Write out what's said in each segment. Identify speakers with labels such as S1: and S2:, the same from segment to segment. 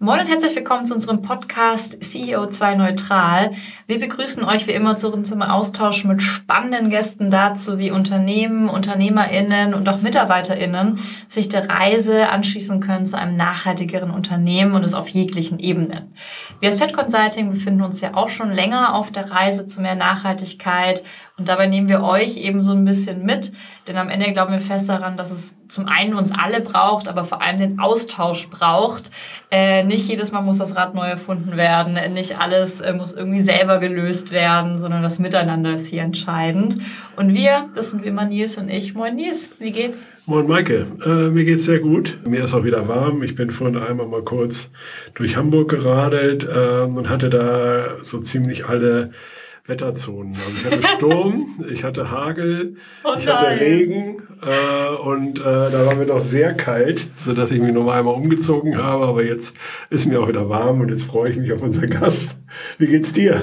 S1: Moin und herzlich willkommen zu unserem Podcast CEO2 Neutral. Wir begrüßen euch wie immer zu unserem Austausch mit spannenden Gästen dazu, wie Unternehmen, UnternehmerInnen und auch MitarbeiterInnen sich der Reise anschließen können zu einem nachhaltigeren Unternehmen und es auf jeglichen Ebenen. Wir als Fed Consulting befinden uns ja auch schon länger auf der Reise zu mehr Nachhaltigkeit und dabei nehmen wir euch eben so ein bisschen mit, denn am Ende glauben wir fest daran, dass es zum einen uns alle braucht, aber vor allem den Austausch braucht. Nicht jedes Mal muss das Rad neu erfunden werden, nicht alles muss irgendwie selber gelöst werden, sondern das Miteinander ist hier entscheidend. Und wir, das sind wie immer Nils und ich. Moin Nils, wie geht's?
S2: Moin Maike, mir geht's sehr gut. Mir ist auch wieder warm. Ich bin vorhin einmal mal kurz durch Hamburg geradelt und hatte da so ziemlich alle Wetterzonen. Also ich hatte Sturm, ich hatte Hagel, ich hatte Regen und da war mir doch sehr kalt, sodass ich mich noch einmal umgezogen habe. Aber jetzt ist mir auch wieder warm und jetzt freue ich mich auf unseren Gast. Wie geht's dir?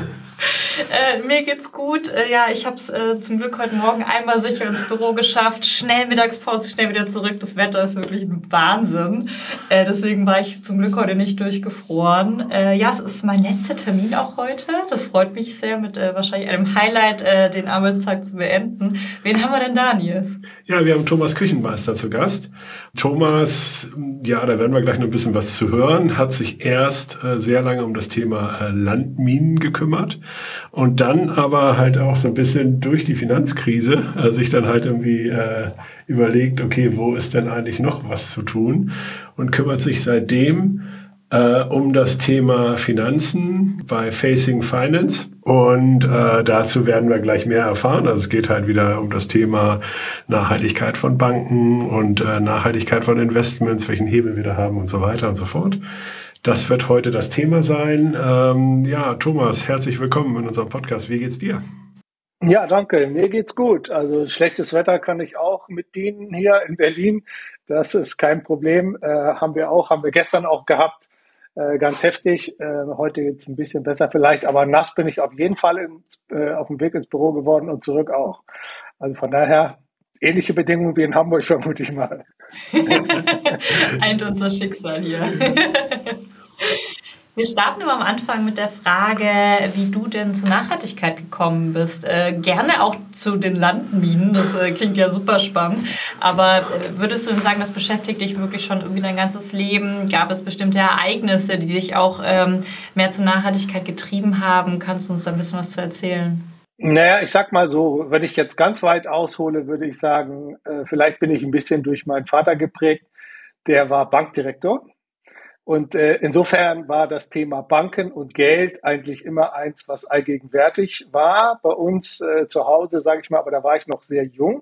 S1: Mir geht's gut. Ich habe es zum Glück heute Morgen einmal sicher ins Büro geschafft. Schnell Mittagspause, schnell wieder zurück. Das Wetter ist wirklich ein Wahnsinn. Deswegen war ich zum Glück heute nicht durchgefroren. Es ist mein letzter Termin auch heute. Das freut mich sehr, mit wahrscheinlich einem Highlight den Arbeitstag zu beenden. Wen haben wir denn da, Nils?
S2: Ja, wir haben Thomas Küchenmeister zu Gast. Thomas, ja, da werden wir gleich noch ein bisschen was zu hören, hat sich erst sehr lange um das Thema Landminen gekümmert und dann aber halt auch so ein bisschen durch die Finanzkrise sich dann halt irgendwie überlegt, okay, wo ist denn eigentlich noch was zu tun und kümmert sich seitdem um das Thema Finanzen bei Facing Finance. Und dazu werden wir gleich mehr erfahren. Also es geht halt wieder um das Thema Nachhaltigkeit von Banken und Nachhaltigkeit von Investments, welchen Hebel wir da haben und so weiter und so fort. Das wird heute das Thema sein. Thomas, herzlich willkommen in unserem Podcast. Wie geht's dir?
S3: Ja, danke. Mir geht's gut. Also schlechtes Wetter kann ich auch mit dienen hier in Berlin. Das ist kein Problem. Haben wir gestern auch gehabt. Ganz heftig. Heute jetzt ein bisschen besser vielleicht, aber nass bin ich auf jeden Fall auf dem Weg ins Büro geworden und zurück auch. Also von daher ähnliche Bedingungen wie in Hamburg, vermute ich mal.
S1: Eint unser Schicksal hier. Wir starten immer am Anfang mit der Frage, wie du denn zur Nachhaltigkeit gekommen bist. Gerne auch zu den Landminen, das klingt ja super spannend. Aber würdest du denn sagen, das beschäftigt dich wirklich schon irgendwie dein ganzes Leben? Gab es bestimmte Ereignisse, die dich auch mehr zur Nachhaltigkeit getrieben haben? Kannst du uns da ein bisschen was zu erzählen?
S3: Naja, ich sag mal so, wenn ich jetzt ganz weit aushole, würde ich sagen, vielleicht bin ich ein bisschen durch meinen Vater geprägt. Der war Bankdirektor. Und insofern war das Thema Banken und Geld eigentlich immer eins, was allgegenwärtig war bei uns zu Hause, sage ich mal, aber da war ich noch sehr jung.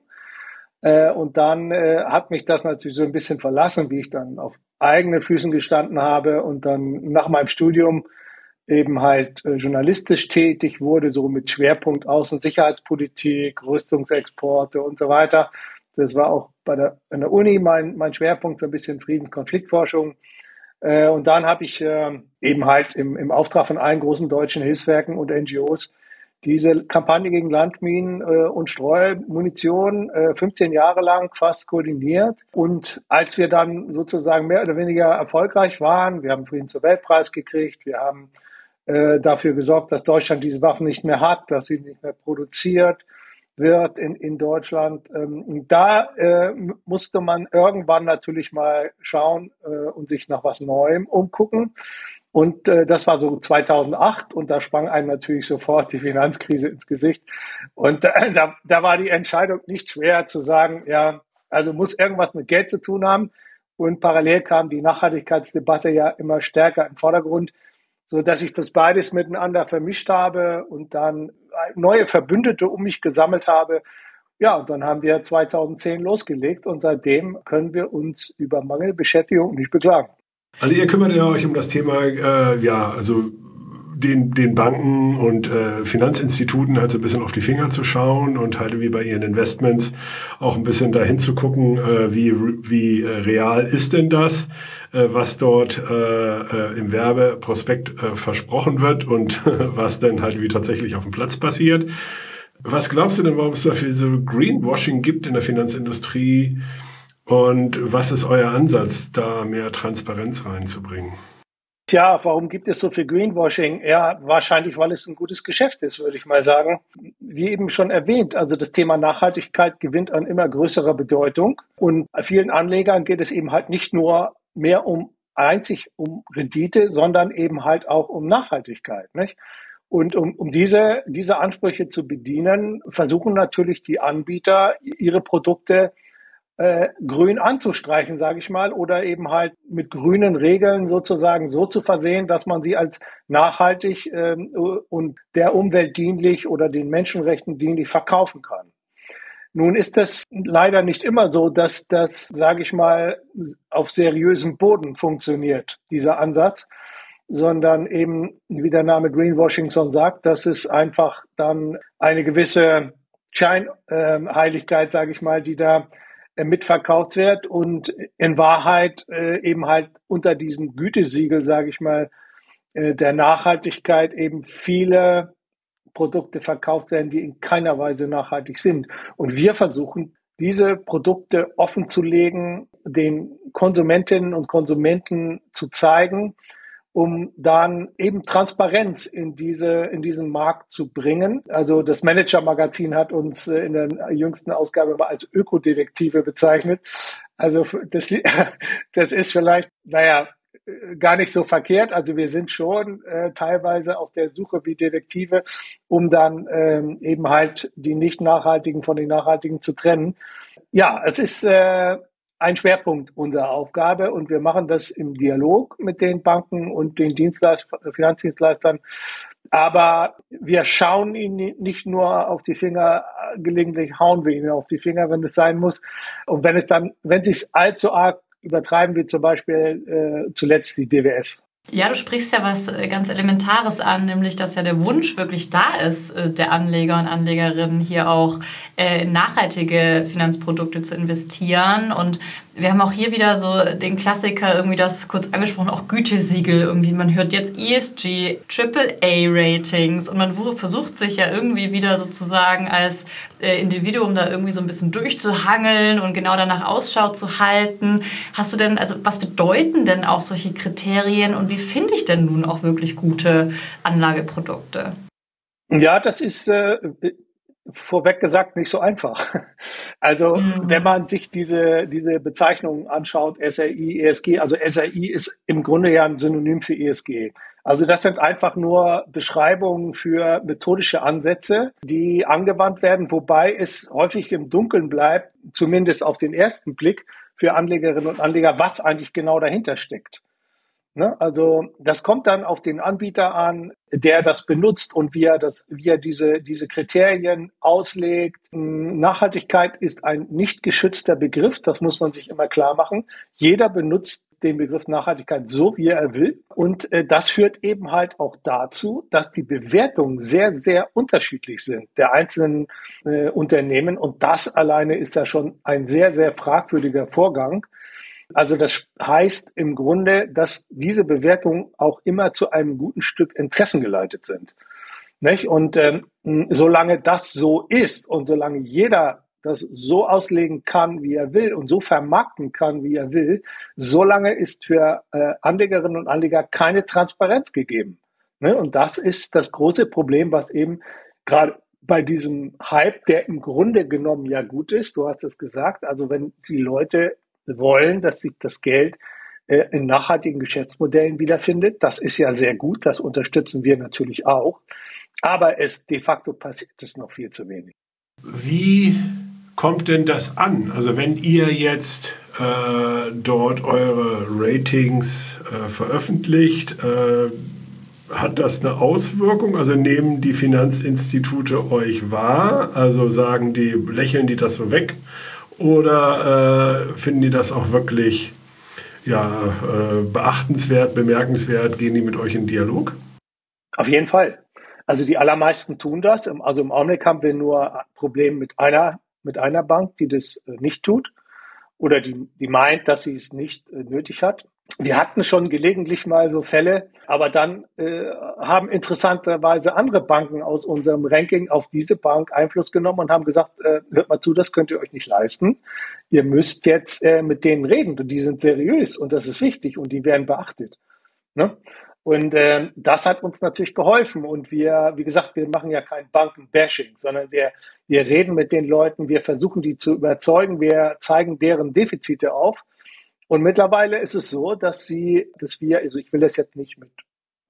S3: Und dann hat mich das natürlich so ein bisschen verlassen, wie ich dann auf eigenen Füßen gestanden habe und dann nach meinem Studium eben halt journalistisch tätig wurde, so mit Schwerpunkt Außen- und Sicherheitspolitik, Rüstungsexporte und so weiter. Das war auch an der Uni mein Schwerpunkt, so ein bisschen Friedenskonfliktforschung. Und dann habe ich eben halt im Auftrag von allen großen deutschen Hilfswerken und NGOs diese Kampagne gegen Landminen und Streumunition 15 Jahre lang fast koordiniert. Und als wir dann sozusagen mehr oder weniger erfolgreich waren, wir haben Friedensnobelpreis gekriegt, wir haben dafür gesorgt, dass Deutschland diese Waffen nicht mehr hat, dass sie nicht mehr produziert wird in Deutschland. Da musste man irgendwann natürlich mal schauen und sich nach was Neuem umgucken. Und das war so 2008 und da sprang einem natürlich sofort die Finanzkrise ins Gesicht. Und da war die Entscheidung nicht schwer zu sagen, ja, also muss irgendwas mit Geld zu tun haben. Und parallel kam die Nachhaltigkeitsdebatte ja immer stärker im Vordergrund, so dass ich das beides miteinander vermischt habe und dann neue Verbündete um mich gesammelt habe. Ja, und dann haben wir 2010 losgelegt und seitdem können wir uns über Mangelbeschäftigung nicht beklagen.
S2: Also ihr kümmert ja euch um das Thema, den Banken und Finanzinstituten halt so ein bisschen auf die Finger zu schauen und halt wie bei ihren Investments auch ein bisschen dahin zu gucken, wie real ist denn das, was dort im Werbeprospekt versprochen wird und was denn halt wie tatsächlich auf dem Platz passiert. Was glaubst du denn, warum es dafür so Greenwashing gibt in der Finanzindustrie und was ist euer Ansatz, da mehr Transparenz reinzubringen?
S3: Tja, warum gibt es so viel Greenwashing? Ja, wahrscheinlich, weil es ein gutes Geschäft ist, würde ich mal sagen. Wie eben schon erwähnt, also das Thema Nachhaltigkeit gewinnt an immer größerer Bedeutung. Und vielen Anlegern geht es eben halt nicht nur mehr einzig um Rendite, sondern eben halt auch um Nachhaltigkeit, nicht? Und um diese Ansprüche zu bedienen, versuchen natürlich die Anbieter, ihre Produkte grün anzustreichen, sage ich mal, oder eben halt mit grünen Regeln sozusagen so zu versehen, dass man sie als nachhaltig und der Umwelt dienlich oder den Menschenrechten dienlich verkaufen kann. Nun ist das leider nicht immer so, dass das, sage ich mal, auf seriösem Boden funktioniert, dieser Ansatz, sondern eben, wie der Name Greenwashing schon sagt, dass es einfach dann eine gewisse Scheinheiligkeit, sage ich mal, die da mitverkauft wird und in Wahrheit eben halt unter diesem Gütesiegel, sage ich mal, der Nachhaltigkeit eben viele Produkte verkauft werden, die in keiner Weise nachhaltig sind. Und wir versuchen, diese Produkte offen zu legen, den Konsumentinnen und Konsumenten zu zeigen, um dann eben Transparenz in diesen Markt zu bringen. Also das Manager-Magazin hat uns in der jüngsten Ausgabe mal als Ökodetektive bezeichnet. Also das ist vielleicht, gar nicht so verkehrt. Also wir sind schon teilweise auf der Suche wie Detektive, um dann eben halt die nicht nachhaltigen von den nachhaltigen zu trennen. Ja, es ist ein Schwerpunkt unserer Aufgabe und wir machen das im Dialog mit den Banken und den Finanzdienstleistern. Aber wir schauen ihnen nicht nur auf die Finger, gelegentlich hauen wir ihnen auf die Finger, wenn es sein muss. Und wenn sie es allzu arg übertreiben, wie zum Beispiel zuletzt die DWS.
S1: Ja, du sprichst ja was ganz Elementares an, nämlich, dass ja der Wunsch wirklich da ist, der Anleger und Anlegerinnen hier auch in nachhaltige Finanzprodukte zu investieren. Und wir haben auch hier wieder so den Klassiker, irgendwie das kurz angesprochen, auch Gütesiegel. Irgendwie, man hört jetzt ESG, AAA-Ratings und man versucht sich ja irgendwie wieder sozusagen als Individuum da irgendwie so ein bisschen durchzuhangeln und genau danach Ausschau zu halten. Hast du denn, also was bedeuten denn auch solche Kriterien und wie finde ich denn nun auch wirklich gute Anlageprodukte?
S3: Ja, das ist vorweg gesagt nicht so einfach. Also wenn man sich diese Bezeichnungen anschaut, SRI, ESG, also SRI ist im Grunde ja ein Synonym für ESG. Also das sind einfach nur Beschreibungen für methodische Ansätze, die angewandt werden, wobei es häufig im Dunkeln bleibt, zumindest auf den ersten Blick für Anlegerinnen und Anleger, was eigentlich genau dahinter steckt. Also das kommt dann auf den Anbieter an, der das benutzt und wie er diese Kriterien auslegt. Nachhaltigkeit ist ein nicht geschützter Begriff, das muss man sich immer klar machen. Jeder benutzt den Begriff Nachhaltigkeit so, wie er will. Und das führt eben halt auch dazu, dass die Bewertungen sehr, sehr unterschiedlich sind der einzelnen Unternehmen. Und das alleine ist ja schon ein sehr, sehr fragwürdiger Vorgang. Also das heißt im Grunde, dass diese Bewertungen auch immer zu einem guten Stück interessengeleitet sind. Nicht? Und solange das so ist und solange jeder das so auslegen kann, wie er will und so vermarkten kann, wie er will, solange ist für Anlegerinnen und Anleger keine Transparenz gegeben. Ne? Und das ist das große Problem, was eben gerade bei diesem Hype, der im Grunde genommen ja gut ist, du hast es gesagt, also wenn die Leute wollen, dass sich das Geld in nachhaltigen Geschäftsmodellen wiederfindet. Das ist ja sehr gut, das unterstützen wir natürlich auch. Aber de facto passiert es noch viel zu wenig.
S2: Wie kommt denn das an? Also wenn ihr jetzt dort eure Ratings veröffentlicht, hat das eine Auswirkung? Also nehmen die Finanzinstitute euch wahr? Also lächeln die das so weg? Oder finden die das auch wirklich beachtenswert, bemerkenswert? Gehen die mit euch in Dialog?
S3: Auf jeden Fall. Also die allermeisten tun das. Also im Augenblick haben wir nur Probleme mit einer Bank, die das nicht tut oder die meint, dass sie es nicht nötig hat. Wir hatten schon gelegentlich mal so Fälle, aber dann haben interessanterweise andere Banken aus unserem Ranking auf diese Bank Einfluss genommen und haben gesagt, hört mal zu, das könnt ihr euch nicht leisten. Ihr müsst jetzt mit denen reden und die sind seriös und das ist wichtig und die werden beachtet. Ne? Und das hat uns natürlich geholfen. Und wir, wie gesagt, wir machen ja kein Banken-Bashing, sondern wir reden mit den Leuten, wir versuchen die zu überzeugen, wir zeigen deren Defizite auf. Und mittlerweile ist es so, dass wir, also ich will das jetzt nicht mit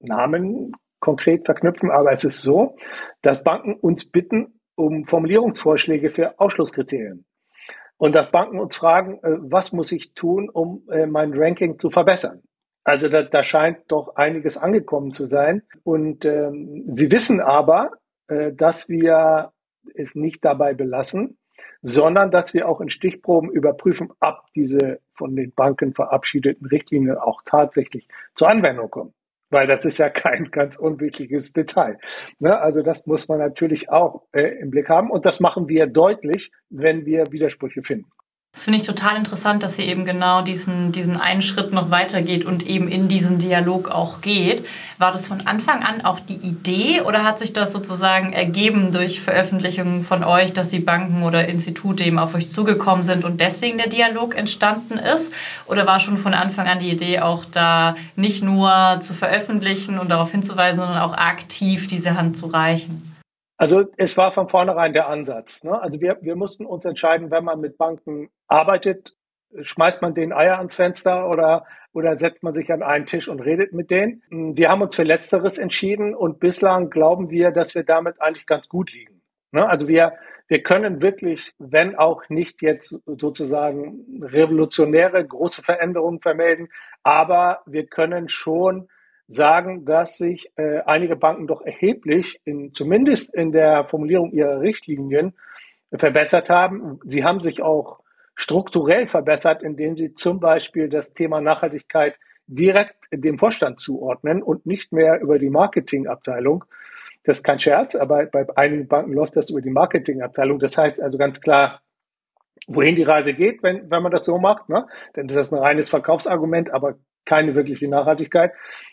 S3: Namen konkret verknüpfen, aber es ist so, dass Banken uns bitten um Formulierungsvorschläge für Ausschlusskriterien. Und dass Banken uns fragen, was muss ich tun, um mein Ranking zu verbessern? Also da scheint doch einiges angekommen zu sein. Und sie wissen aber, dass wir es nicht dabei belassen, sondern dass wir auch in Stichproben überprüfen, ob diese von den Banken verabschiedeten Richtlinien auch tatsächlich zur Anwendung kommen. Weil das ist ja kein ganz unwichtiges Detail. Ne? Also das muss man natürlich auch im Blick haben. Und das machen wir deutlich, wenn wir Widersprüche finden.
S1: Das finde ich total interessant, dass ihr eben genau diesen einen Schritt noch weitergeht und eben in diesen Dialog auch geht. War das von Anfang an auch die Idee oder hat sich das sozusagen ergeben durch Veröffentlichungen von euch, dass die Banken oder Institute eben auf euch zugekommen sind und deswegen der Dialog entstanden ist? Oder war schon von Anfang an die Idee auch da, nicht nur zu veröffentlichen und darauf hinzuweisen, sondern auch aktiv diese Hand zu reichen?
S3: Also es war von vornherein der Ansatz. Ne? Also wir mussten uns entscheiden, wenn man mit Banken arbeitet, schmeißt man denen Eier ans Fenster oder setzt man sich an einen Tisch und redet mit denen. Wir haben uns für Letzteres entschieden und bislang glauben wir, dass wir damit eigentlich ganz gut liegen. Ne? Also wir können wirklich, wenn auch nicht jetzt sozusagen revolutionäre große Veränderungen vermelden, aber wir können schon sagen, dass sich einige Banken doch erheblich, zumindest in der Formulierung ihrer Richtlinien, verbessert haben. Sie haben sich auch strukturell verbessert, indem sie zum Beispiel das Thema Nachhaltigkeit direkt dem Vorstand zuordnen und nicht mehr über die Marketingabteilung. Das ist kein Scherz, aber bei einigen Banken läuft das über die Marketingabteilung. Das heißt also ganz klar, wohin die Reise geht, wenn man das so macht. Ne? Dann ist das ein reines Verkaufsargument, aber keine wirkliche Nachhaltigkeit.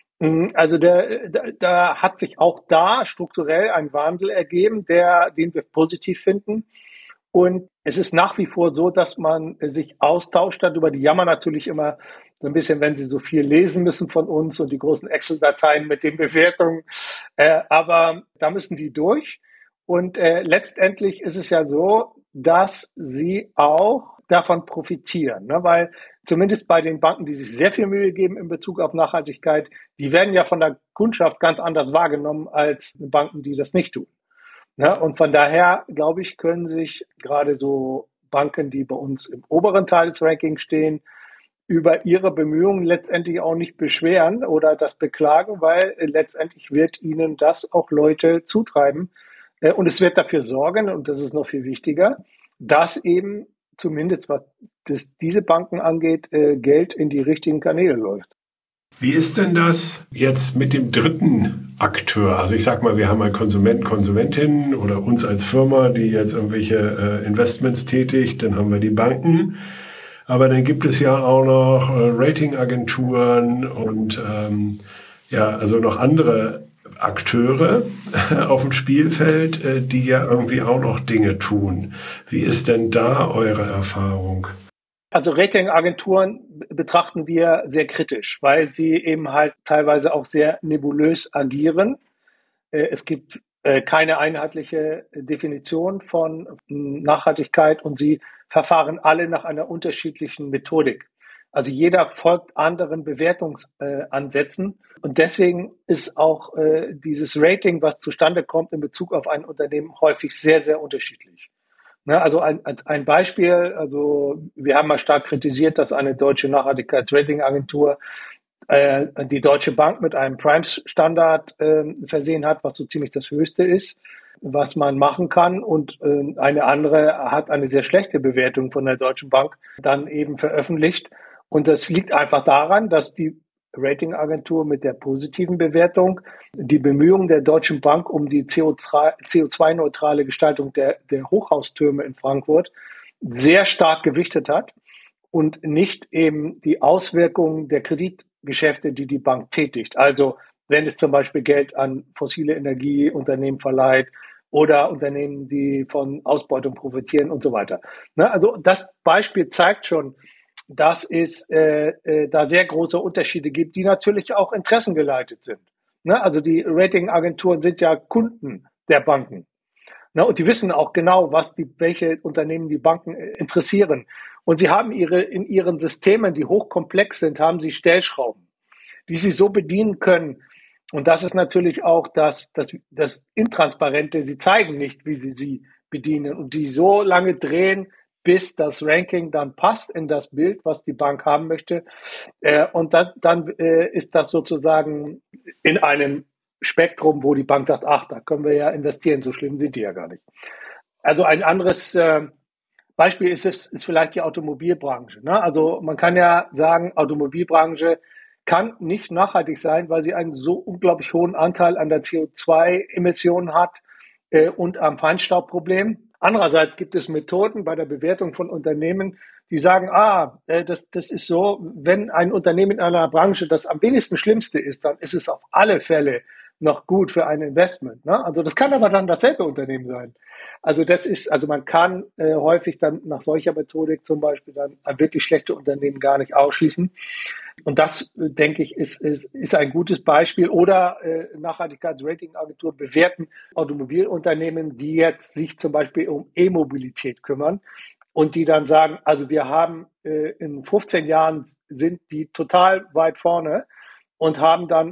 S3: Also da hat sich auch da strukturell ein Wandel ergeben, den wir positiv finden. Und es ist nach wie vor so, dass man sich austauscht darüber. Die jammern natürlich immer so ein bisschen, wenn sie so viel lesen müssen von uns und die großen Excel-Dateien mit den Bewertungen. Aber da müssen die durch. Und letztendlich ist es ja so, dass sie auch davon profitieren, ne? Weil zumindest bei den Banken, die sich sehr viel Mühe geben in Bezug auf Nachhaltigkeit, die werden ja von der Kundschaft ganz anders wahrgenommen als Banken, die das nicht tun. Ne? Und von daher, glaube ich, können sich gerade so Banken, die bei uns im oberen Teil des Rankings stehen, über ihre Bemühungen letztendlich auch nicht beschweren oder das beklagen, weil letztendlich wird ihnen das auch Leute zutreiben. Und es wird dafür sorgen, und das ist noch viel wichtiger, dass eben zumindest was diese Banken angeht, Geld in die richtigen Kanäle läuft.
S2: Wie ist denn das jetzt mit dem dritten Akteur? Also ich sag mal, wir haben einen Konsumenten, Konsumentinnen oder uns als Firma, die jetzt irgendwelche Investments tätigt, dann haben wir die Banken. Aber dann gibt es ja auch noch Ratingagenturen und also noch andere Akteure auf dem Spielfeld, die ja irgendwie auch noch Dinge tun. Wie ist denn da eure Erfahrung?
S3: Also Ratingagenturen betrachten wir sehr kritisch, weil sie eben halt teilweise auch sehr nebulös agieren. Es gibt keine einheitliche Definition von Nachhaltigkeit und sie verfahren alle nach einer unterschiedlichen Methodik. Also jeder folgt anderen Bewertungsansätzen und deswegen ist auch dieses Rating, was zustande kommt in Bezug auf ein Unternehmen, häufig sehr, sehr unterschiedlich. Ne, also ein Beispiel, also wir haben mal stark kritisiert, dass eine deutsche Nachhaltigkeitsratingagentur die Deutsche Bank mit einem Prime-Standard versehen hat, was so ziemlich das Höchste ist, was man machen kann. Und eine andere hat eine sehr schlechte Bewertung von der Deutschen Bank dann eben veröffentlicht. Und das liegt einfach daran, dass die Ratingagentur mit der positiven Bewertung die Bemühungen der Deutschen Bank um die CO2-neutrale Gestaltung der Hochhaustürme in Frankfurt sehr stark gewichtet hat und nicht eben die Auswirkungen der Kreditgeschäfte, die die Bank tätigt. Also wenn es zum Beispiel Geld an fossile Energieunternehmen verleiht oder Unternehmen, die von Ausbeutung profitieren und so weiter. Also das Beispiel zeigt schon, dass es da sehr große Unterschiede gibt, die natürlich auch interessengeleitet sind. Ne? Also die Ratingagenturen sind ja Kunden der Banken. Ne? Und die wissen auch genau, welche Unternehmen die Banken interessieren. Und sie haben in ihren Systemen, die hochkomplex sind, haben sie Stellschrauben, die sie so bedienen können. Und das ist natürlich auch das Intransparente. Sie zeigen nicht, wie sie bedienen und die so lange drehen, bis das Ranking dann passt in das Bild, was die Bank haben möchte. Und dann ist das sozusagen in einem Spektrum, wo die Bank sagt, ach, da können wir ja investieren, so schlimm sind die ja gar nicht. Also ein anderes Beispiel ist vielleicht die Automobilbranche. Ne? Also man kann ja sagen, Automobilbranche kann nicht nachhaltig sein, weil sie einen so unglaublich hohen Anteil an der CO2-Emissionen hat und am Feinstaubproblem. Andererseits gibt es Methoden bei der Bewertung von Unternehmen, die sagen, das ist so, wenn ein Unternehmen in einer Branche das am wenigsten Schlimmste ist, dann ist es auf alle Fälle noch gut für ein Investment. Ne? Also das kann aber dann dasselbe Unternehmen sein. Also man kann häufig dann nach solcher Methodik zum Beispiel dann wirklich schlechte Unternehmen gar nicht ausschließen. Und das, denke ich, ist ein gutes Beispiel. Oder Nachhaltigkeitsratingagenturen bewerten Automobilunternehmen, die jetzt sich zum Beispiel um E-Mobilität kümmern und die dann sagen, also wir haben in 15 Jahren sind die total weit vorne und haben dann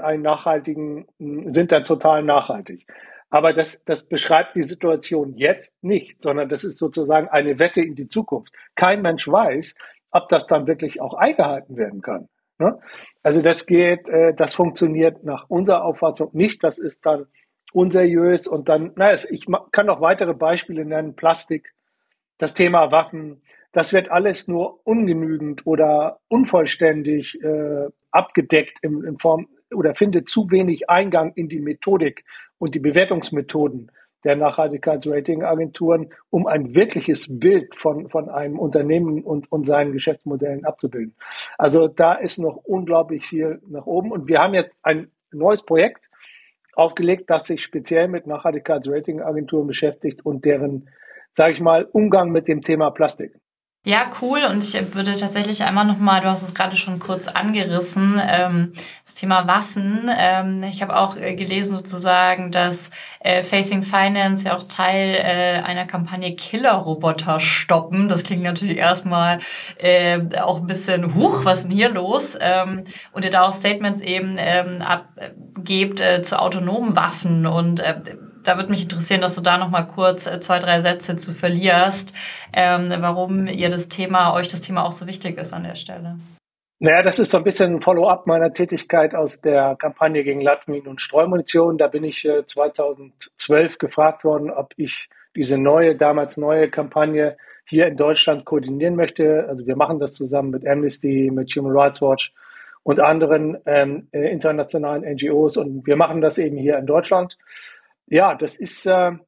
S3: sind dann total nachhaltig. Aber das beschreibt die Situation jetzt nicht, sondern das ist sozusagen eine Wette in die Zukunft. Kein Mensch weiß, ob das dann wirklich auch eingehalten werden kann. Ne? Also das funktioniert nach unserer Auffassung nicht. Das ist dann unseriös und dann, ich kann noch weitere Beispiele nennen. Plastik, das Thema Waffen, das wird alles nur ungenügend oder unvollständig abgedeckt in Form oder findet zu wenig Eingang in die Methodik und die Bewertungsmethoden der Nachhaltigkeitsratingagenturen, um ein wirkliches Bild von einem Unternehmen und seinen Geschäftsmodellen abzubilden. Also da ist noch unglaublich viel nach oben. Und wir haben jetzt ein neues Projekt aufgelegt, das sich speziell mit Nachhaltigkeitsratingagenturen beschäftigt und deren, sage ich mal, Umgang mit dem Thema Plastik.
S1: Ja, cool. Und ich würde tatsächlich einmal nochmal, du hast es gerade schon kurz angerissen, das Thema Waffen. Ich habe auch gelesen sozusagen, dass Facing Finance ja auch Teil einer Kampagne Killerroboter stoppen. Das klingt natürlich erstmal auch ein bisschen, was ist denn hier los? Und ihr da auch Statements eben abgebt zu autonomen Waffen und da würde mich interessieren, dass du da noch mal kurz 2, 3 Sätze zu verlierst, warum euch das Thema auch so wichtig ist an der Stelle.
S3: Naja, das ist so ein bisschen ein Follow-up meiner Tätigkeit aus der Kampagne gegen Landminen und Streumunition. Da bin ich 2012 gefragt worden, ob ich diese damals neue Kampagne hier in Deutschland koordinieren möchte. Also wir machen das zusammen mit Amnesty, mit Human Rights Watch und anderen internationalen NGOs und wir machen das eben hier in Deutschland. Ja, das ist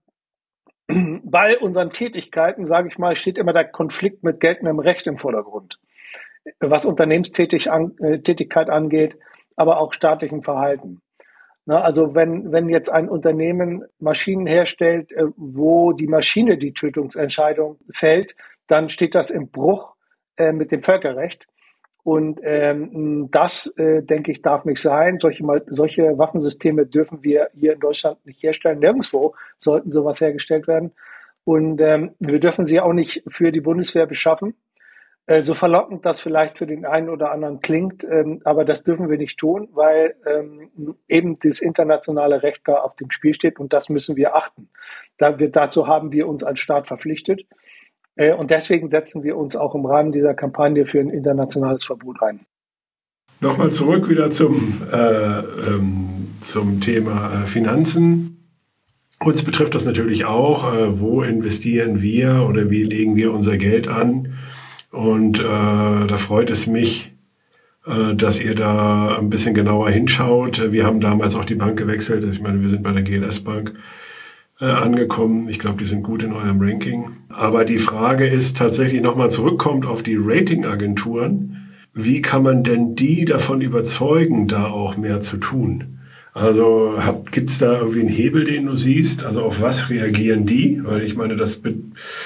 S3: bei unseren Tätigkeiten, sage ich mal, steht immer der Konflikt mit geltendem Recht im Vordergrund, was Unternehmenstätigkeit angeht, aber auch staatlichem Verhalten. Na, also wenn jetzt ein Unternehmen Maschinen herstellt, wo die Maschine die Tötungsentscheidung fällt, dann steht das im Bruch mit dem Völkerrecht. Und das, denke ich, darf nicht sein. Solche Waffensysteme dürfen wir hier in Deutschland nicht herstellen. Nirgendwo sollten sowas hergestellt werden. Und wir dürfen sie auch nicht für die Bundeswehr beschaffen. So verlockend das vielleicht für den einen oder anderen klingt, aber das dürfen wir nicht tun, weil eben das internationale Recht da auf dem Spiel steht und das müssen wir achten. Dazu haben wir uns als Staat verpflichtet. Und deswegen setzen wir uns auch im Rahmen dieser Kampagne für ein internationales Verbot ein.
S2: Nochmal zurück wieder zum Thema Finanzen. Uns betrifft das natürlich auch, wo investieren wir oder wie legen wir unser Geld an. Und da freut es mich, dass ihr da ein bisschen genauer hinschaut. Wir haben damals auch die Bank gewechselt. Ich meine, wir sind bei der GLS Bank angekommen. Ich glaube, die sind gut in eurem Ranking. Aber die Frage ist tatsächlich nochmal zurückkommt auf die Ratingagenturen. Wie kann man denn die davon überzeugen, da auch mehr zu tun? Also gibt es da irgendwie einen Hebel, den du siehst? Also auf was reagieren die? Weil ich meine,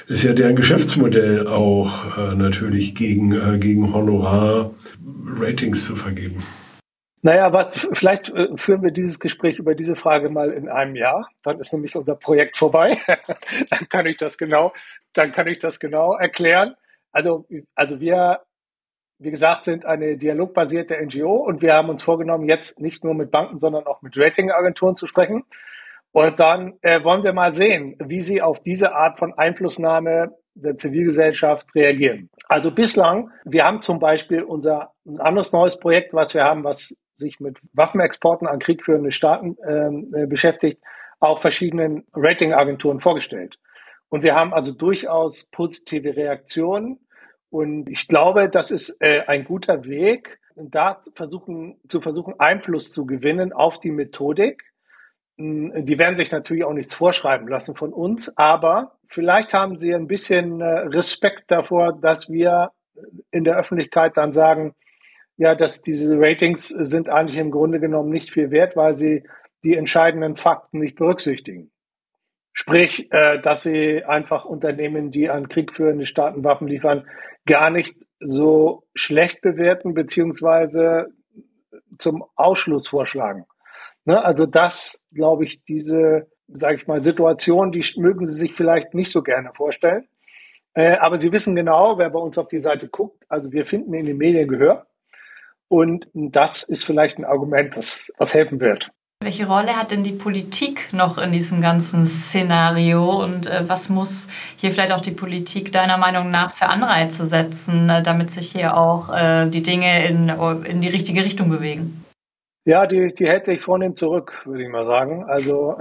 S2: Ist ja deren Geschäftsmodell auch natürlich gegen Honorar Ratings zu vergeben.
S3: Naja, vielleicht führen wir dieses Gespräch über diese Frage mal in einem Jahr. Dann ist nämlich unser Projekt vorbei. Dann kann ich das genau erklären. Also wir, wie gesagt, sind eine dialogbasierte NGO und wir haben uns vorgenommen, jetzt nicht nur mit Banken, sondern auch mit Ratingagenturen zu sprechen. Und dann wollen wir mal sehen, wie sie auf diese Art von Einflussnahme der Zivilgesellschaft reagieren. Also bislang, wir haben zum Beispiel ein anderes neues Projekt, was wir haben, was sich mit Waffenexporten an kriegführende Staaten beschäftigt, auch verschiedenen Ratingagenturen vorgestellt. Und wir haben also durchaus positive Reaktionen. Und ich glaube, das ist ein guter Weg, da zu versuchen, Einfluss zu gewinnen auf die Methodik. Die werden sich natürlich auch nichts vorschreiben lassen von uns, aber vielleicht haben sie ein bisschen Respekt davor, dass wir in der Öffentlichkeit dann sagen, ja, dass diese Ratings sind eigentlich im Grunde genommen nicht viel wert, weil sie die entscheidenden Fakten nicht berücksichtigen. Sprich, dass sie einfach Unternehmen, die an kriegführende Staaten Waffen liefern, gar nicht so schlecht bewerten beziehungsweise zum Ausschluss vorschlagen. Ne, also das, glaube ich, diese, sage ich mal, Situation, die mögen Sie sich vielleicht nicht so gerne vorstellen. Aber Sie wissen genau, wer bei uns auf die Seite guckt, also wir finden in den Medien Gehör. Und das ist vielleicht ein Argument, was helfen wird.
S1: Welche Rolle hat denn die Politik noch in diesem ganzen Szenario und was muss hier vielleicht auch die Politik deiner Meinung nach für Anreize setzen, damit sich hier auch die Dinge in die richtige Richtung bewegen?
S3: Ja, die hält sich vornehm zurück, würde ich mal sagen. Also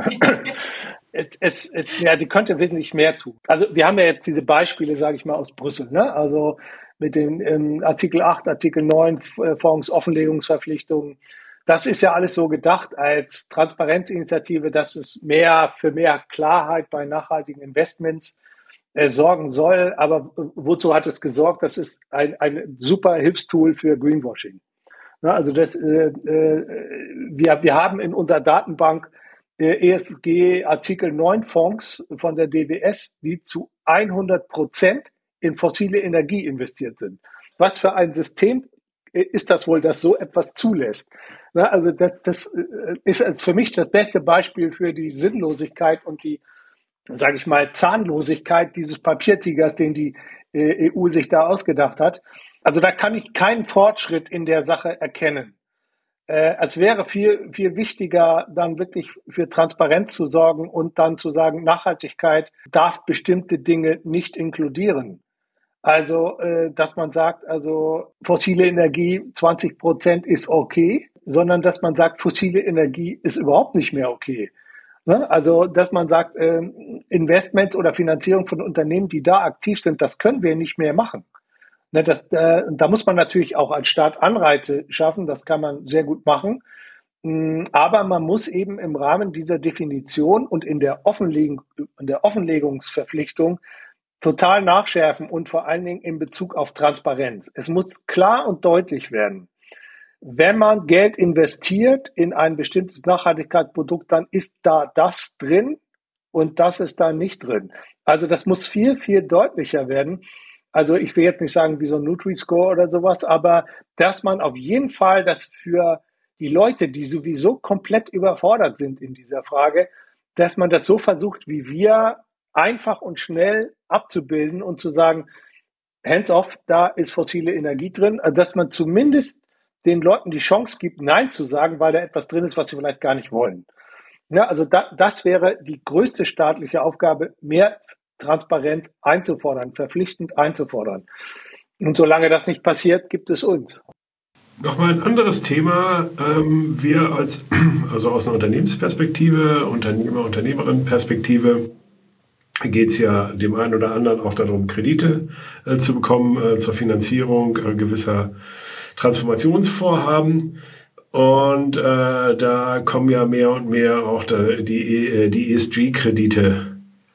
S3: die könnte wesentlich mehr tun. Also wir haben ja jetzt diese Beispiele, sage ich mal, aus Brüssel, ne? Also mit den Artikel 8, Artikel 9 Fonds, Offenlegungsverpflichtungen. Das ist ja alles so gedacht als Transparenzinitiative, dass es für mehr Klarheit bei nachhaltigen Investments sorgen soll. Aber wozu hat es gesorgt? Das ist ein super Hilfstool für Greenwashing. Also wir haben in unserer Datenbank ESG Artikel 9 Fonds von der DWS, die zu 100% in fossile Energie investiert sind. Was für ein System ist das wohl, das so etwas zulässt? Also das ist für mich das beste Beispiel für die Sinnlosigkeit und die, sage ich mal, Zahnlosigkeit dieses Papiertigers, den die EU sich da ausgedacht hat. Also da kann ich keinen Fortschritt in der Sache erkennen. Es wäre viel, viel wichtiger, dann wirklich für Transparenz zu sorgen und dann zu sagen, Nachhaltigkeit darf bestimmte Dinge nicht inkludieren. Also, dass man sagt, also fossile Energie 20% ist okay, sondern dass man sagt, fossile Energie ist überhaupt nicht mehr okay. Ne? Also, dass man sagt, Investments oder Finanzierung von Unternehmen, die da aktiv sind, das können wir nicht mehr machen. Ne, da muss man natürlich auch als Staat Anreize schaffen, das kann man sehr gut machen. Aber man muss eben im Rahmen dieser Definition und in der Offenlegungsverpflichtung total nachschärfen und vor allen Dingen in Bezug auf Transparenz. Es muss klar und deutlich werden. Wenn man Geld investiert in ein bestimmtes Nachhaltigkeitsprodukt, dann ist da das drin und das ist da nicht drin. Also das muss viel, viel deutlicher werden. Also ich will jetzt nicht sagen wie so ein Nutri-Score oder sowas, aber dass man auf jeden Fall das für die Leute, die sowieso komplett überfordert sind in dieser Frage, dass man das so versucht, wie wir, einfach und schnell abzubilden und zu sagen, hands off, da ist fossile Energie drin, also dass man zumindest den Leuten die Chance gibt, Nein zu sagen, weil da etwas drin ist, was sie vielleicht gar nicht wollen. Ja, also das wäre die größte staatliche Aufgabe, mehr Transparenz einzufordern, verpflichtend einzufordern. Und solange das nicht passiert, gibt es uns.
S2: Nochmal ein anderes Thema. Wir also aus einer Unternehmensperspektive, Unternehmerinnenperspektive, geht es ja dem einen oder anderen auch darum, Kredite zu bekommen zur Finanzierung gewisser Transformationsvorhaben. Und da kommen ja mehr und mehr auch die ESG-Kredite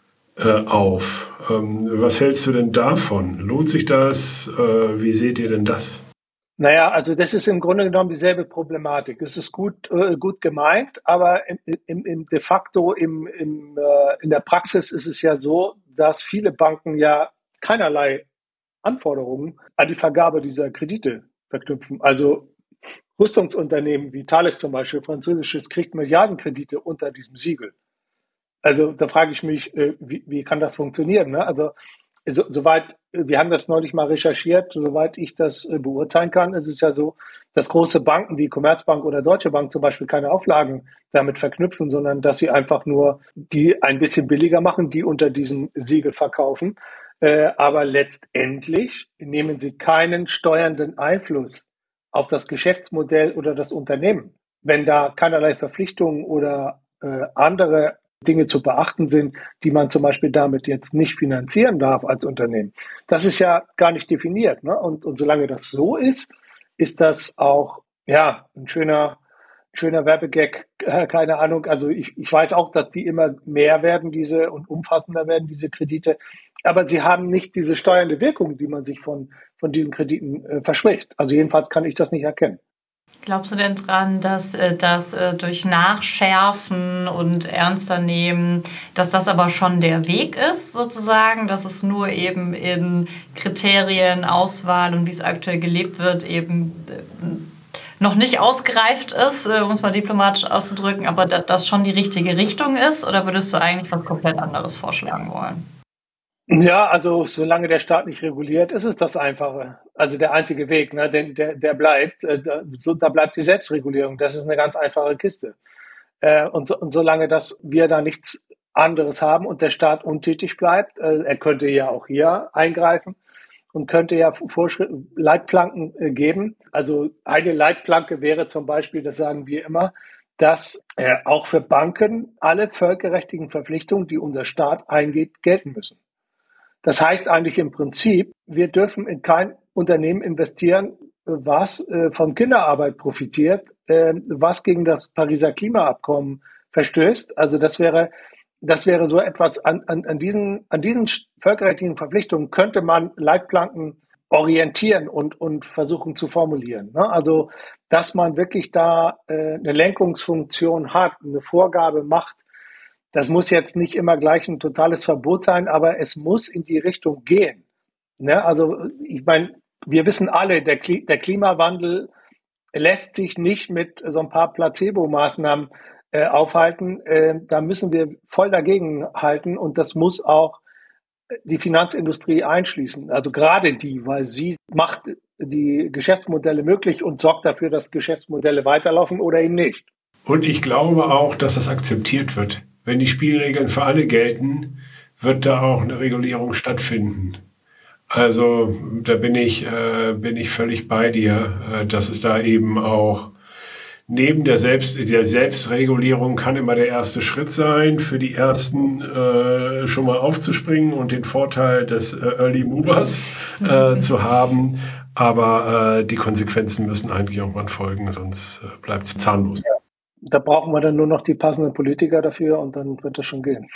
S2: auf. Was hältst du denn davon? Lohnt sich das? Wie seht ihr denn das?
S3: Naja, also das ist im Grunde genommen dieselbe Problematik. Es ist gut gemeint, aber de facto in der Praxis ist es ja so, dass viele Banken ja keinerlei Anforderungen an die Vergabe dieser Kredite verknüpfen. Also Rüstungsunternehmen wie Thales zum Beispiel, französisches, kriegt Milliardenkredite unter diesem Siegel. Also da frage ich mich, wie kann das funktionieren? Ne? Also soweit, wir haben das neulich mal recherchiert, soweit ich das beurteilen kann, ist es ja so, dass große Banken wie Commerzbank oder Deutsche Bank zum Beispiel keine Auflagen damit verknüpfen, sondern dass sie einfach nur die ein bisschen billiger machen, die unter diesem Siegel verkaufen. Aber letztendlich nehmen sie keinen steuernden Einfluss auf das Geschäftsmodell oder das Unternehmen. Wenn da keinerlei Verpflichtungen oder andere Dinge zu beachten sind, die man zum Beispiel damit jetzt nicht finanzieren darf als Unternehmen. Das ist ja gar nicht definiert. Ne? Und solange das so ist, ist das auch ein schöner Werbegag, keine Ahnung. Also ich weiß auch, dass die immer mehr werden, diese und umfassender werden, diese Kredite. Aber sie haben nicht diese steuernde Wirkung, die man sich von diesen Krediten verspricht. Also jedenfalls kann ich das nicht erkennen.
S1: Glaubst du denn dran, dass das durch Nachschärfen und ernster nehmen, dass das aber schon der Weg ist, sozusagen, dass es nur eben in Kriterien, Auswahl und wie es aktuell gelebt wird, eben noch nicht ausgereift ist, um es mal diplomatisch auszudrücken, aber das schon die richtige Richtung ist? Oder würdest du eigentlich was komplett anderes vorschlagen wollen?
S3: Ja, also solange der Staat nicht reguliert, ist es das Einfache. Also der einzige Weg, ne, der bleibt. Da bleibt die Selbstregulierung. Das ist eine ganz einfache Kiste. Und solange wir da nichts anderes haben und der Staat untätig bleibt, er könnte ja auch hier eingreifen und könnte ja Leitplanken geben. Also eine Leitplanke wäre zum Beispiel, das sagen wir immer, dass auch für Banken alle völkerrechtlichen Verpflichtungen, die unser Staat eingeht, gelten müssen. Das heißt eigentlich im Prinzip, wir dürfen in kein Unternehmen investieren, was von Kinderarbeit profitiert, was gegen das Pariser Klimaabkommen verstößt. Also das wäre so etwas, an diesen völkerrechtlichen Verpflichtungen könnte man Leitplanken orientieren und versuchen zu formulieren. Ne? Also dass man wirklich da eine Lenkungsfunktion hat, eine Vorgabe macht. Das muss jetzt nicht immer gleich ein totales Verbot sein, aber es muss in die Richtung gehen. Ne? Also ich meine, wir wissen alle, der Klimawandel lässt sich nicht mit so ein paar Placebo-Maßnahmen aufhalten. Da müssen wir voll dagegen halten und das muss auch die Finanzindustrie einschließen. Also gerade die, weil sie macht die Geschäftsmodelle möglich und sorgt dafür, dass Geschäftsmodelle weiterlaufen oder eben nicht.
S2: Und ich glaube auch, dass das akzeptiert wird. Wenn die Spielregeln für alle gelten, wird da auch eine Regulierung stattfinden. Also da bin ich völlig bei dir, dass es da eben auch neben der Selbstregulierung kann immer der erste Schritt sein, für die Ersten schon mal aufzuspringen und den Vorteil des Early Movers zu haben. Aber die Konsequenzen müssen eigentlich irgendwann folgen, sonst bleibt es zahnlos.
S3: Ja. Da brauchen wir dann nur noch die passenden Politiker dafür und dann wird das schon gehen.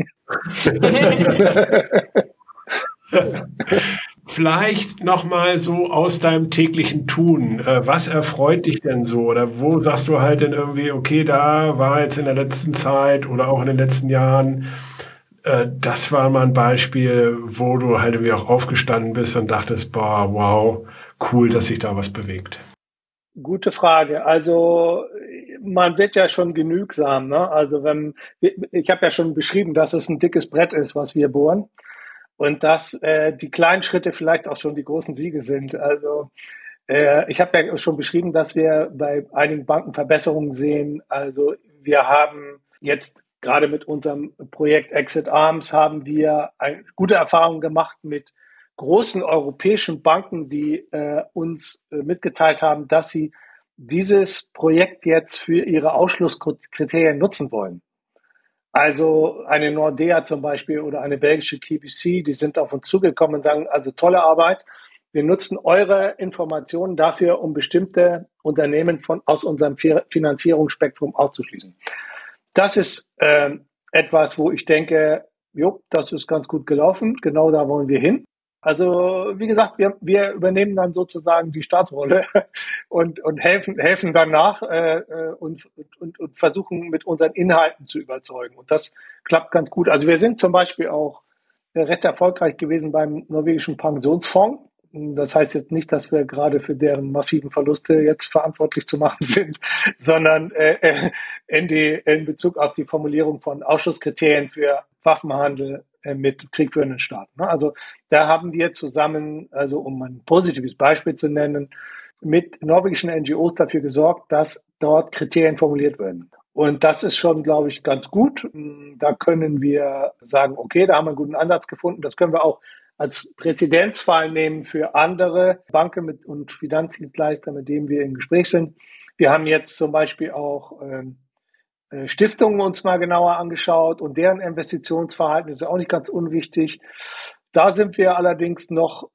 S2: Vielleicht nochmal so aus deinem täglichen Tun. Was erfreut dich denn so? Oder wo sagst du halt denn irgendwie, okay, da war jetzt in der letzten Zeit oder auch in den letzten Jahren, das war mal ein Beispiel, wo du halt irgendwie auch aufgestanden bist und dachtest, boah, wow, cool, dass sich da was bewegt.
S3: Gute Frage. Also man wird ja schon genügsam, ne? Also ich habe ja schon beschrieben, dass es ein dickes Brett ist, was wir bohren. Und dass die kleinen Schritte vielleicht auch schon die großen Siege sind. Also ich habe ja schon beschrieben, dass wir bei einigen Banken Verbesserungen sehen. Also wir haben jetzt gerade mit unserem Projekt Exit Arms haben wir gute Erfahrungen gemacht mit großen europäischen Banken, die uns mitgeteilt haben, dass sie dieses Projekt jetzt für ihre Ausschlusskriterien nutzen wollen. Also eine Nordea zum Beispiel oder eine belgische KBC, die sind auf uns zugekommen und sagen, also tolle Arbeit, wir nutzen eure Informationen dafür, um bestimmte Unternehmen aus unserem Finanzierungsspektrum auszuschließen. Das ist etwas, wo ich denke, das ist ganz gut gelaufen, genau da wollen wir hin. Also wie gesagt, wir übernehmen dann sozusagen die Staatsrolle und helfen danach und versuchen mit unseren Inhalten zu überzeugen. Und das klappt ganz gut. Also wir sind zum Beispiel auch recht erfolgreich gewesen beim norwegischen Pensionsfonds. Das heißt jetzt nicht, dass wir gerade für deren massiven Verluste jetzt verantwortlich zu machen sind, sondern in Bezug auf die Formulierung von Ausschusskriterien für Waffenhandel mit kriegführenden Staaten. Also da haben wir zusammen, also um ein positives Beispiel zu nennen, mit norwegischen NGOs dafür gesorgt, dass dort Kriterien formuliert werden. Und das ist schon, glaube ich, ganz gut. Da können wir sagen, okay, da haben wir einen guten Ansatz gefunden. Das können wir auch als Präzedenzfall nehmen für andere Banken und Finanzdienstleister, mit denen wir im Gespräch sind. Wir haben jetzt zum Beispiel auch Stiftungen uns mal genauer angeschaut und deren Investitionsverhalten ist auch nicht ganz unwichtig. Da sind wir allerdings noch,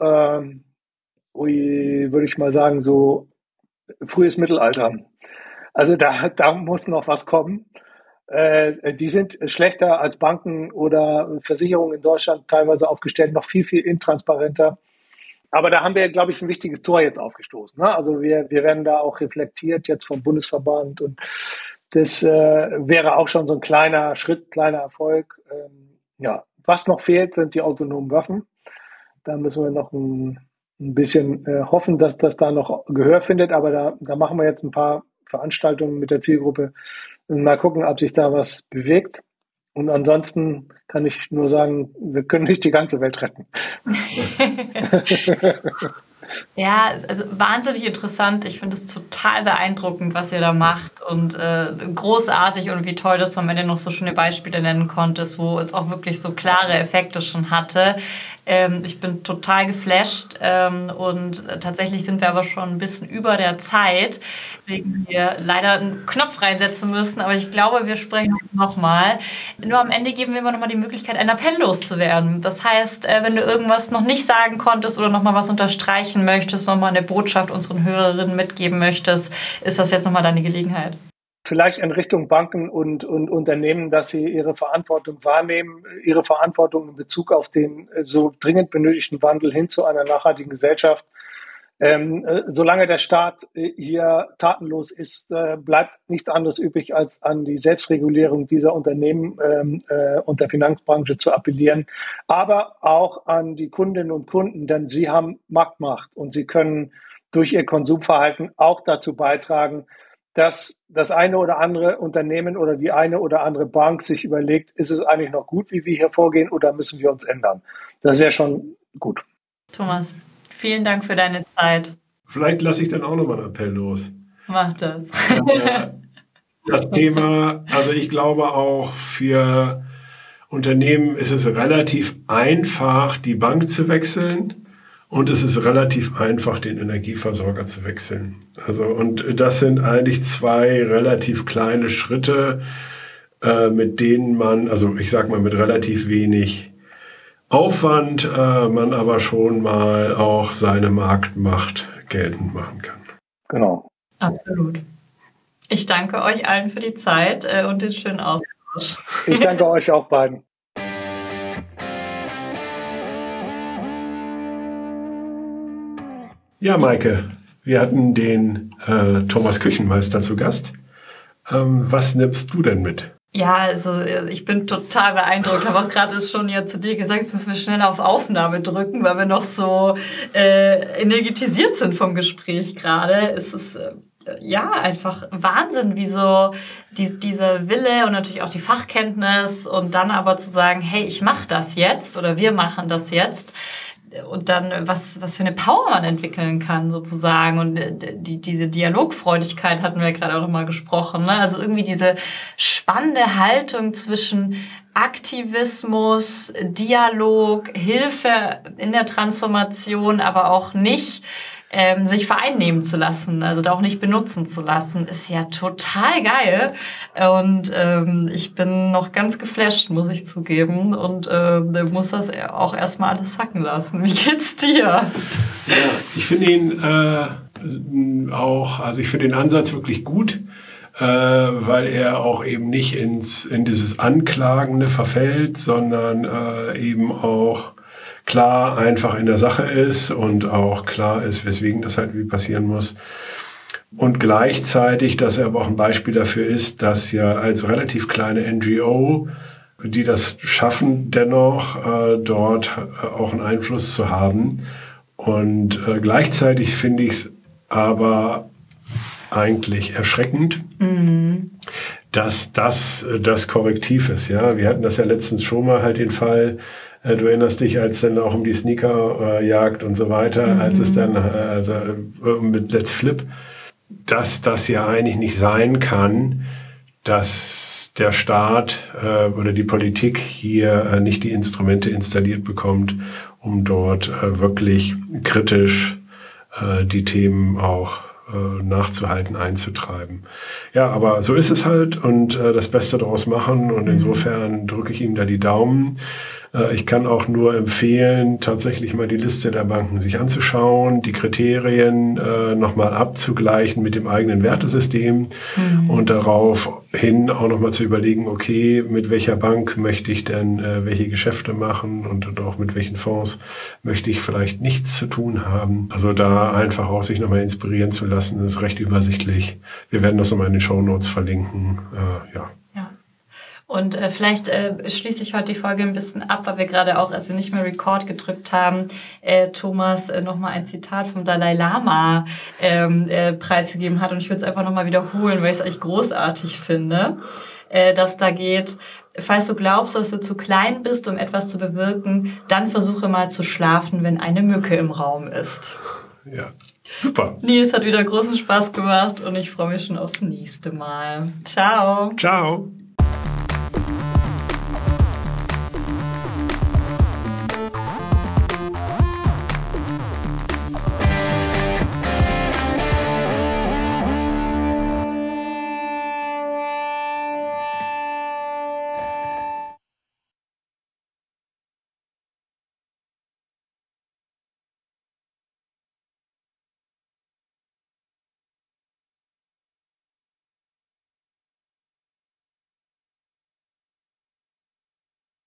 S3: würde ich mal sagen, so frühes Mittelalter. Also da muss noch was kommen. Die sind schlechter als Banken oder Versicherungen in Deutschland teilweise aufgestellt, noch viel, viel intransparenter. Aber da haben wir, glaube ich, ein wichtiges Tor jetzt aufgestoßen. Ne? Also wir werden da auch reflektiert jetzt vom Bundesverband und das wäre auch schon so ein kleiner Schritt, kleiner Erfolg. Ja, was noch fehlt, sind die autonomen Waffen. Da müssen wir noch ein bisschen hoffen, dass das da noch Gehör findet. Aber da machen wir jetzt ein paar Veranstaltungen mit der Zielgruppe und mal gucken, ob sich da was bewegt. Und ansonsten kann ich nur sagen, wir können nicht die ganze Welt retten.
S1: Ja, also wahnsinnig interessant. Ich finde es total beeindruckend, was ihr da macht und großartig und wie toll, dass du am Ende noch so schöne Beispiele nennen konntest, wo es auch wirklich so klare Effekte schon hatte. Ich bin total geflasht und tatsächlich sind wir aber schon ein bisschen über der Zeit, deswegen wir leider einen Knopf reinsetzen müssen, aber ich glaube, wir sprechen nochmal. Nur am Ende geben wir immer nochmal die Möglichkeit, einen Appell loszuwerden. Das heißt, wenn du irgendwas noch nicht sagen konntest oder nochmal was unterstreichen möchtest, nochmal eine Botschaft unseren Hörerinnen mitgeben möchtest, ist das jetzt nochmal deine Gelegenheit.
S3: Vielleicht in Richtung Banken und Unternehmen, dass sie ihre Verantwortung wahrnehmen, ihre Verantwortung in Bezug auf den so dringend benötigten Wandel hin zu einer nachhaltigen Gesellschaft. Solange der Staat hier tatenlos ist, bleibt nichts anderes übrig, als an die Selbstregulierung dieser Unternehmen und der Finanzbranche zu appellieren, aber auch an die Kundinnen und Kunden, denn sie haben Marktmacht und sie können durch ihr Konsumverhalten auch dazu beitragen, dass das eine oder andere Unternehmen oder die eine oder andere Bank sich überlegt, ist es eigentlich noch gut, wie wir hier vorgehen, oder müssen wir uns ändern? Das wäre schon gut.
S1: Thomas, vielen Dank für deine Zeit.
S2: Vielleicht lasse ich dann auch nochmal einen Appell los.
S1: Mach das.
S2: Das Thema, also ich glaube auch für Unternehmen ist es relativ einfach, die Bank zu wechseln. Und es ist relativ einfach, den Energieversorger zu wechseln. Also, und das sind eigentlich zwei relativ kleine Schritte, mit denen man, also ich sag mal mit relativ wenig Aufwand, man aber schon mal auch seine Marktmacht geltend machen kann.
S3: Genau.
S1: Absolut. Ich danke euch allen für die Zeit und den schönen Austausch.
S3: Ich danke euch auch beiden.
S2: Ja, Maike, wir hatten den Thomas Küchenmeister zu Gast. Was nimmst du denn mit?
S1: Ja, also ich bin total beeindruckt. Ich habe auch gerade schon ja zu dir gesagt, jetzt müssen wir schnell auf Aufnahme drücken, weil wir noch so energetisiert sind vom Gespräch gerade. Es ist ja einfach Wahnsinn, wie so dieser Wille und natürlich auch die Fachkenntnis und dann aber zu sagen, hey, ich mache das jetzt oder wir machen das jetzt. Und dann, was für eine Power man entwickeln kann, sozusagen. Und diese Dialogfreudigkeit hatten wir gerade auch nochmal gesprochen. Ne? Also irgendwie diese spannende Haltung zwischen Aktivismus, Dialog, Hilfe in der Transformation, aber auch nicht sich vereinnehmen zu lassen, also da auch nicht benutzen zu lassen, ist ja total geil. Und ich bin noch ganz geflasht, muss ich zugeben. Und muss das auch erstmal alles sacken lassen. Wie geht's dir?
S2: Ja, ich finde ihn also ich finde den Ansatz wirklich gut, weil er auch eben nicht in dieses Anklagende verfällt, sondern eben auch klar einfach in der Sache ist und auch klar ist, weswegen das halt wie passieren muss. Und gleichzeitig, dass er aber auch ein Beispiel dafür ist, dass ja als relativ kleine NGO die das schaffen, dennoch dort auch einen Einfluss zu haben. Und gleichzeitig finde ich es aber eigentlich erschreckend, dass das Korrektiv ist. Ja? Wir hatten das ja letztens schon mal halt den Fall, du erinnerst dich, als dann auch um die Sneakerjagd und so weiter, als es dann mit Let's Flip, dass das ja eigentlich nicht sein kann, dass der Staat oder die Politik hier nicht die Instrumente installiert bekommt, um dort wirklich kritisch die Themen auch nachzuhalten, einzutreiben. Ja, aber so ist es halt und das Beste daraus machen und insofern drücke ich ihm da die Daumen. Ich kann auch nur empfehlen, tatsächlich mal die Liste der Banken sich anzuschauen, die Kriterien nochmal abzugleichen mit dem eigenen Wertesystem und daraufhin auch nochmal zu überlegen, okay, mit welcher Bank möchte ich denn welche Geschäfte machen und auch mit welchen Fonds möchte ich vielleicht nichts zu tun haben. Also da einfach auch sich nochmal inspirieren zu lassen, ist recht übersichtlich. Wir werden das nochmal in den Shownotes verlinken. Ja.
S1: Und vielleicht schließe ich heute die Folge ein bisschen ab, weil wir gerade auch, als wir nicht mehr Record gedrückt haben, Thomas nochmal ein Zitat vom Dalai Lama preisgegeben hat. Und ich würde es einfach nochmal wiederholen, weil ich es eigentlich großartig finde, dass da geht: Falls du glaubst, dass du zu klein bist, um etwas zu bewirken, dann versuche mal zu schlafen, wenn eine Mücke im Raum ist.
S2: Ja, super.
S1: Nils, hat wieder großen Spaß gemacht und ich freue mich schon aufs nächste Mal. Ciao.
S2: Ciao.